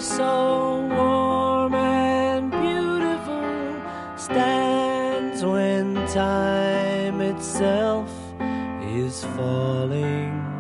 so warm and beautiful stands when time itself is falling.